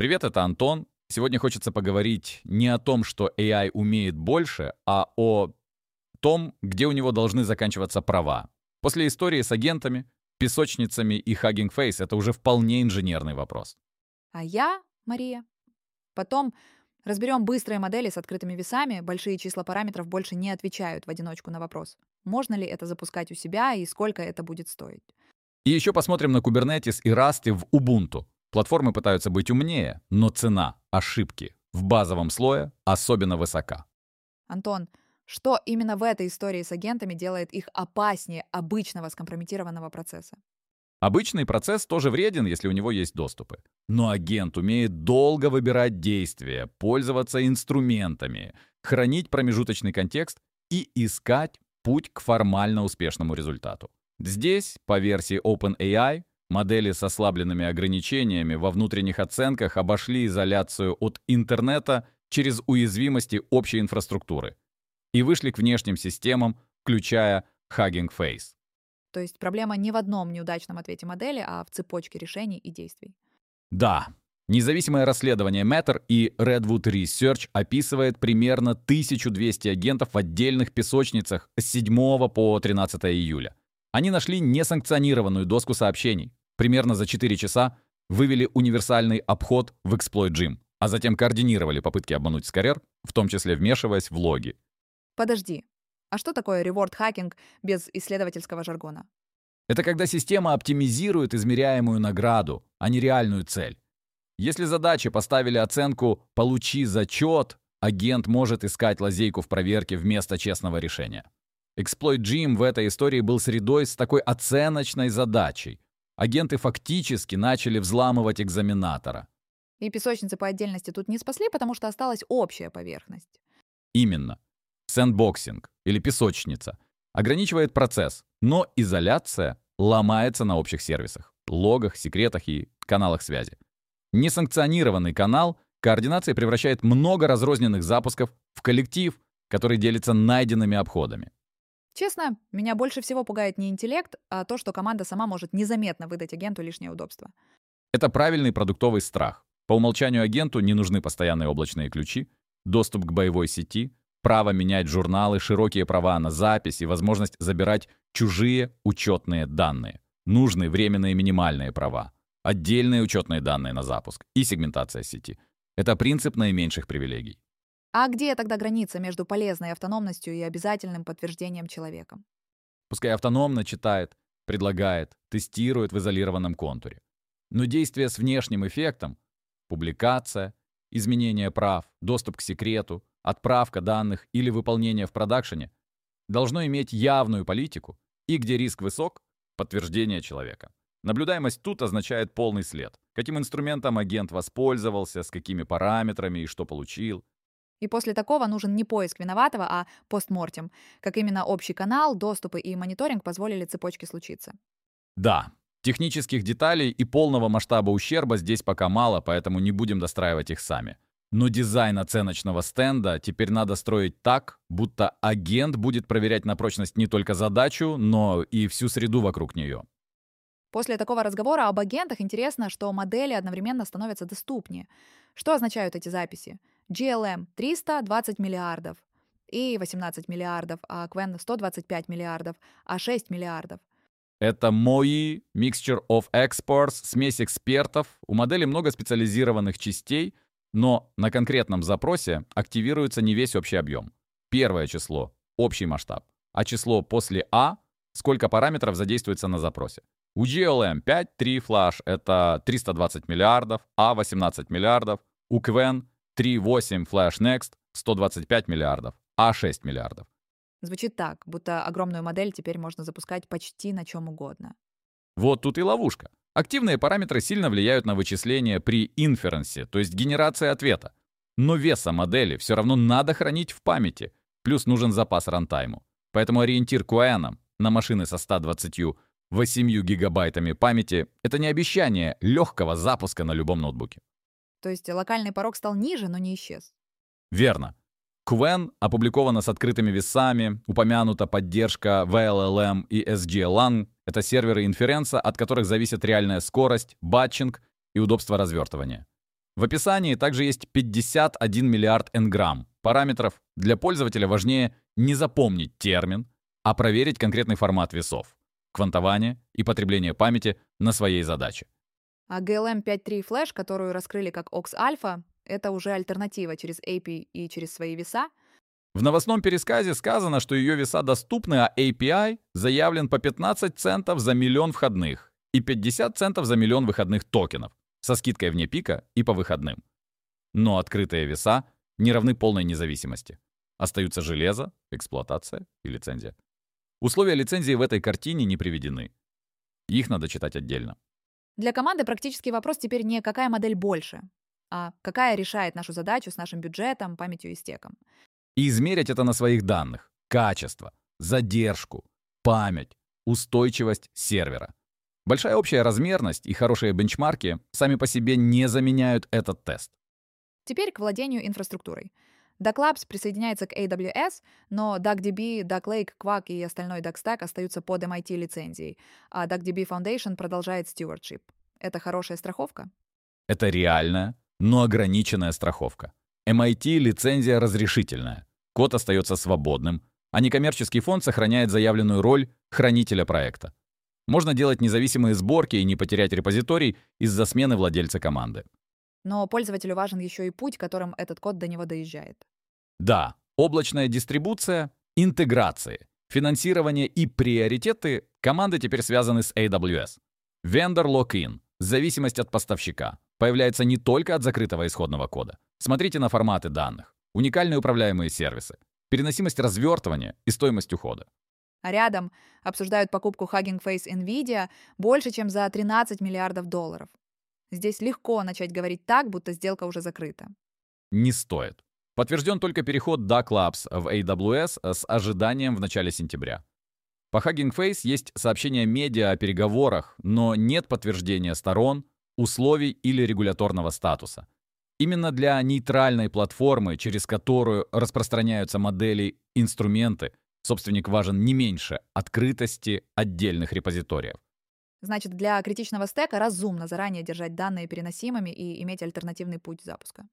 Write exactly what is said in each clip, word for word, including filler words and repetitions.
Привет, это Антон. Сегодня хочется поговорить не о том, что эй ай умеет больше, а о том, где у него должны заканчиваться права. После истории с агентами, песочницами и Hugging Face это уже вполне инженерный вопрос. А я, Мария. Потом разберем быстрые модели с открытыми весами. Большие числа параметров больше не отвечают в одиночку на вопрос, можно ли это запускать у себя и сколько это будет стоить. И еще посмотрим на Kubernetes и Rust в Ubuntu. Платформы пытаются быть умнее, но цена ошибки в базовом слое особенно высока. Антон, что именно в этой истории с агентами делает их опаснее обычного скомпрометированного процесса? Обычный процесс тоже вреден, если у него есть доступы. Но агент умеет долго выбирать действия, пользоваться инструментами, хранить промежуточный контекст и искать путь к формально успешному результату. Здесь, по версии OpenAI, модели с ослабленными ограничениями во внутренних оценках обошли изоляцию от интернета через уязвимости общей инфраструктуры и вышли к внешним системам, включая Hugging Face. То есть проблема не в одном неудачном ответе модели, а в цепочке решений и действий. Да, независимое расследование Matter и Redwood Research описывает примерно тысячу двести агентов в отдельных песочницах с седьмого по тринадцатое июля. Они нашли несанкционированную доску сообщений. Примерно за четыре часа вывели универсальный обход в Exploit Gym, а затем координировали попытки обмануть Scarer, в том числе вмешиваясь в логи. Подожди, а что такое reward hacking без исследовательского жаргона? Это когда система оптимизирует измеряемую награду, а не реальную цель. Если задаче поставили оценку «получи зачет», агент может искать лазейку в проверке вместо честного решения. Exploit Gym в этой истории был средой с такой оценочной задачей. Агенты фактически начали взламывать экзаменатора. И песочницы по отдельности тут не спасли, потому что осталась общая поверхность. Именно. Сэндбоксинг, или песочница, ограничивает процесс, но изоляция ломается на общих сервисах, логах, секретах и каналах связи. Несанкционированный канал координации превращает много разрозненных запусков в коллектив, который делится найденными обходами. Честно, меня больше всего пугает не интеллект, а то, что команда сама может незаметно выдать агенту лишнее удобство. Это правильный продуктовый страх. По умолчанию агенту не нужны постоянные облачные ключи, доступ к боевой сети, право менять журналы, широкие права на запись и возможность забирать чужие учетные данные. Нужны временные минимальные права, отдельные учетные данные на запуск и сегментация сети. Это принцип наименьших привилегий. А где тогда граница между полезной автономностью и обязательным подтверждением человеком? Пускай автономно читает, предлагает, тестирует в изолированном контуре. Но действия с внешним эффектом — публикация, изменение прав, доступ к секрету, отправка данных или выполнение в продакшене — должно иметь явную политику, и где риск высок — подтверждение человека. Наблюдаемость тут означает полный след. Каким инструментом агент воспользовался, с какими параметрами и что получил. И после такого нужен не поиск виноватого, а постмортем. Как именно общий канал, доступы и мониторинг позволили цепочке случиться. Да, технических деталей и полного масштаба ущерба здесь пока мало, поэтому не будем достраивать их сами. Но дизайн оценочного стенда теперь надо строить так, будто агент будет проверять на прочность не только задачу, но и всю среду вокруг нее. После такого разговора об агентах интересно, что модели одновременно становятся доступнее. Что означают эти записи? джи эл эм — триста двадцать миллиардов, и восемнадцать миллиардов, а Qwen — сто двадцать пять миллиардов, а шесть миллиардов. Это мои, Mixture of Experts, смесь экспертов. У модели много специализированных частей, но на конкретном запросе активируется не весь общий объем. Первое число — общий масштаб, а число после А — сколько параметров задействуется на запросе. У джи эл эм пять три флаш — это триста двадцать миллиардов, А — восемнадцать миллиардов, у Qwen три восемь Flash Next — сто двадцать пять миллиардов, А — шесть миллиардов. Звучит так, будто огромную модель теперь можно запускать почти на чем угодно. Вот тут и ловушка. Активные параметры сильно влияют на вычисление при инференсе, то есть генерации ответа. Но веса модели все равно надо хранить в памяти, плюс нужен запас рантайму. Поэтому ориентир Qwen на машины со ста двадцатью восемью гигабайтами памяти — это не обещание легкого запуска на любом ноутбуке. То есть локальный порог стал ниже, но не исчез. Верно. Qwen опубликована с открытыми весами, упомянута поддержка ви эл эл эм и эс джи эл эй. Это серверы инференса, от которых зависит реальная скорость, батчинг и удобство развертывания. В описании также есть пятьдесят один миллиард энграмм параметров. Для пользователя важнее не запомнить термин, а проверить конкретный формат весов, квантование и потребление памяти на своей задаче. А джи эл эм пять точка три Flash, которую раскрыли как Ox Alpha, это уже альтернатива через эй пи ай и через свои веса. В новостном пересказе сказано, что ее веса доступны, а эй пи ай заявлен по пятнадцать центов за миллион входных и пятьдесят центов за миллион выходных токенов, со скидкой вне пика и по выходным. Но открытые веса не равны полной независимости. Остаются железо, эксплуатация и лицензия. Условия лицензии в этой картине не приведены. Их надо читать отдельно. Для команды практический вопрос теперь не какая модель больше, а какая решает нашу задачу с нашим бюджетом, памятью и стеком. И измерить это на своих данных. Качество, задержку, память, устойчивость сервера. Большая общая размерность и хорошие бенчмарки сами по себе не заменяют этот тест. Теперь к владению инфраструктурой. Duck Labs присоединяется к эй дабл ю эс, но DuckDB, Duck Lake, Quack и остальной DuckStack остаются под эм ай ти лицензией, а DuckDB Foundation продолжает stewardship. Это хорошая страховка? Это реальная, но ограниченная страховка. эм ай ти лицензия разрешительная. Код остается свободным, а некоммерческий фонд сохраняет заявленную роль хранителя проекта. Можно делать независимые сборки и не потерять репозиторий из-за смены владельца команды. Но пользователю важен еще и путь, которым этот код до него доезжает. Да, облачная дистрибуция, интеграции, финансирование и приоритеты команды теперь связаны с эй дабл ю эс. Vendor lock-in, зависимость от поставщика, появляется не только от закрытого исходного кода. Смотрите на форматы данных, уникальные управляемые сервисы, переносимость развертывания и стоимость ухода. А рядом обсуждают покупку Hugging Face NVIDIA больше, чем за тринадцать миллиардов долларов. Здесь легко начать говорить так, будто сделка уже закрыта. Не стоит. Подтвержден только переход Duck Labs в эй дабл ю эс с ожиданием в начале сентября. По Hugging Face есть сообщения медиа о переговорах, но нет подтверждения сторон, условий или регуляторного статуса. Именно для нейтральной платформы, через которую распространяются модели, инструменты, собственник важен не меньше открытости отдельных репозиториев. Значит, для критичного стека разумно заранее держать данные переносимыми и иметь альтернативный путь запуска.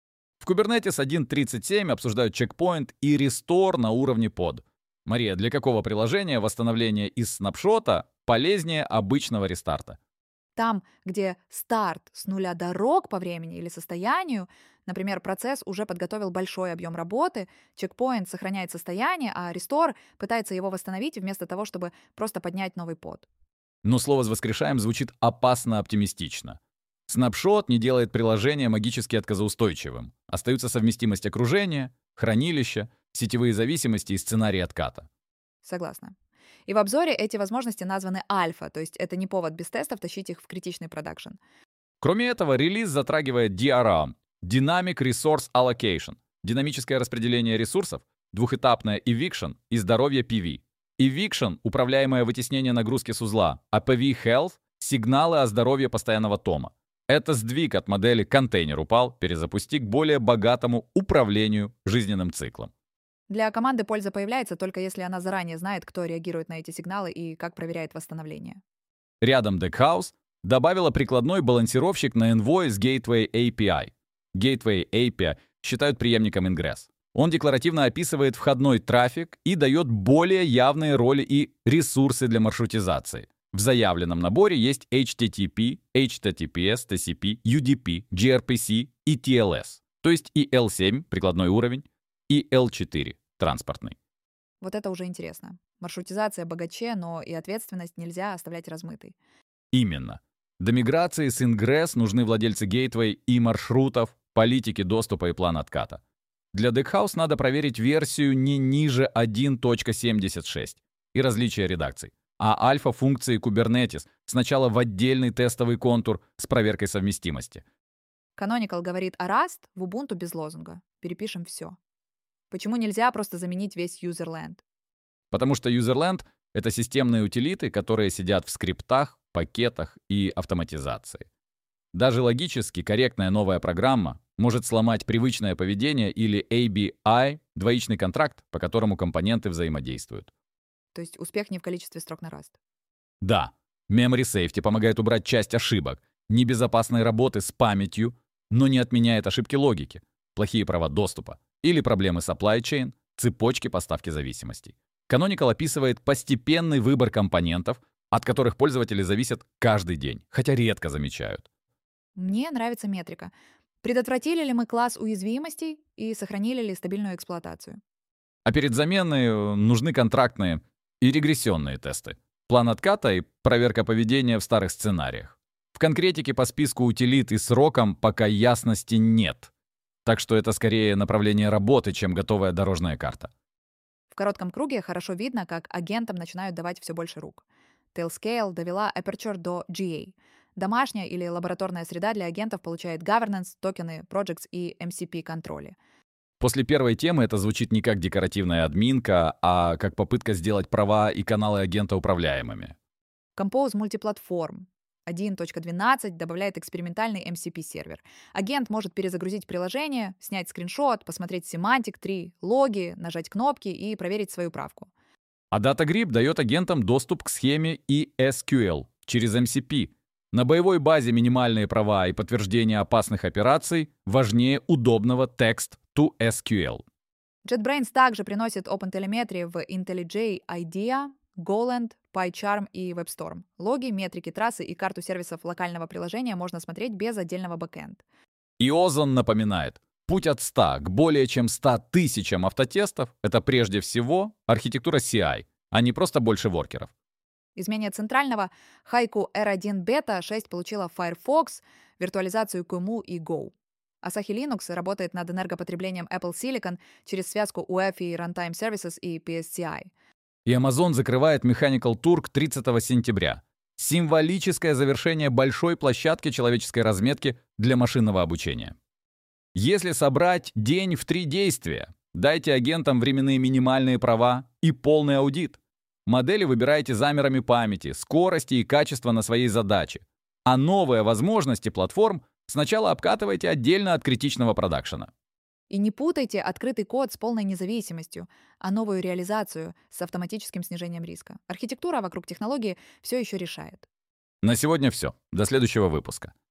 В Kubernetes один точка тридцать семь обсуждают чекпоинт и рестор на уровне под. Мария, для какого приложения восстановление из снапшота полезнее обычного рестарта? Там, где старт с нуля до рок по времени или состоянию, например, процесс уже подготовил большой объем работы, чекпоинт сохраняет состояние, а рестор пытается его восстановить вместо того, чтобы просто поднять новый под. Но слово «с воскрешаем» звучит опасно оптимистично. Снапшот не делает приложение магически отказоустойчивым. Остаются совместимость окружения, хранилища, сетевые зависимости и сценарий отката. Согласна. И в обзоре эти возможности названы альфа, то есть это не повод без тестов тащить их в критичный продакшн. Кроме этого, релиз затрагивает ди ар эм – Dynamic Resource Allocation – динамическое распределение ресурсов, двухэтапное eviction и здоровье пи ви. Eviction – управляемое вытеснение нагрузки с узла, а пи ви Health – сигналы о здоровье постоянного тома. Это сдвиг от модели «контейнер упал, перезапусти» к более богатому управлению жизненным циклом. Для команды польза появляется только если она заранее знает, кто реагирует на эти сигналы и как проверяет восстановление. Рядом Deckhouse добавила прикладной балансировщик на Envoy с Gateway эй пи ай. Gateway эй пи ай считают преемником Ingress. Он декларативно описывает входной трафик и дает более явные роли и ресурсы для маршрутизации. В заявленном наборе есть эйч ти ти пи, эйч ти ти пи эс, ти си пи, ю ди пи, джи ар пи си и ти эл эс, то есть и эл семь, прикладной уровень, и эл четыре, транспортный. Вот это уже интересно. Маршрутизация богаче, но и ответственность нельзя оставлять размытой. Именно. До миграции с Ingress нужны владельцы Gateway и маршрутов, политики доступа и план отката. Для Deckhouse надо проверить версию не ниже один точка семьдесят шесть и различия редакций, а альфа-функции Kubernetes сначала в отдельный тестовый контур с проверкой совместимости. Canonical говорит о Rust в Ubuntu без лозунга. Перепишем все. Почему нельзя просто заменить весь userland? Потому что userland — это системные утилиты, которые сидят в скриптах, пакетах и автоматизации. Даже логически корректная новая программа может сломать привычное поведение или эй би ай, двоичный контракт, по которому компоненты взаимодействуют. То есть успех не в количестве строк на Rust. Да, Memory Safety помогает убрать часть ошибок, небезопасной работы с памятью, но не отменяет ошибки логики, плохие права доступа или проблемы supply chain, цепочки поставки зависимостей. Canonical описывает постепенный выбор компонентов, от которых пользователи зависят каждый день, хотя редко замечают. Мне нравится метрика. Предотвратили ли мы класс уязвимостей и сохранили ли стабильную эксплуатацию? А перед заменой э, нужны контрактные и регрессионные тесты, план отката и проверка поведения в старых сценариях. В конкретике по списку утилит и срокам пока ясности нет. Так что это скорее направление работы, чем готовая дорожная карта. В коротком круге хорошо видно, как агентам начинают давать все больше рук. Tailscale довела Aperture до джи эй. Домашняя или лабораторная среда для агентов получает governance, токены, projects и эм си пи-контроли. После первой темы это звучит не как декоративная админка, а как попытка сделать права и каналы агента управляемыми. Compose мультиплатформ один точка двенадцать добавляет экспериментальный эм си пи-сервер. Агент может перезагрузить приложение, снять скриншот, посмотреть семантик три, логи, нажать кнопки и проверить свою правку. А DataGrip дает агентам доступ к схеме и эс кью эль через эм си пи. На боевой базе минимальные права и подтверждение опасных операций важнее удобного text to эс кью эль. JetBrains также приносит OpenTelemetry в IntelliJ IDEA, Golang, PyCharm и WebStorm. Логи, метрики трассы и карту сервисов локального приложения можно смотреть без отдельного бэкэнд. И Озон напоминает, путь от ста к более чем ста тысячам автотестов — это прежде всего архитектура си ай, а не просто больше воркеров. Из менее центрального Haiku эр один Beta шесть получила Firefox, виртуализацию кью эм ю и Go. Asahi Linux работает над энергопотреблением Apple Silicon через связку ю эф и Runtime Services и пи эс си ай. И Amazon закрывает Mechanical Turk тридцатого сентября. Символическое завершение большой площадки человеческой разметки для машинного обучения. Если собрать день в три действия, дайте агентам временные минимальные права и полный аудит. Модели выбирайте замерами памяти, скорости и качества на своей задаче. А новые возможности платформ сначала обкатывайте отдельно от критичного продакшена. И не путайте открытый код с полной независимостью, а новую реализацию с автоматическим снижением риска. Архитектура вокруг технологии все еще решает. На сегодня все. До следующего выпуска.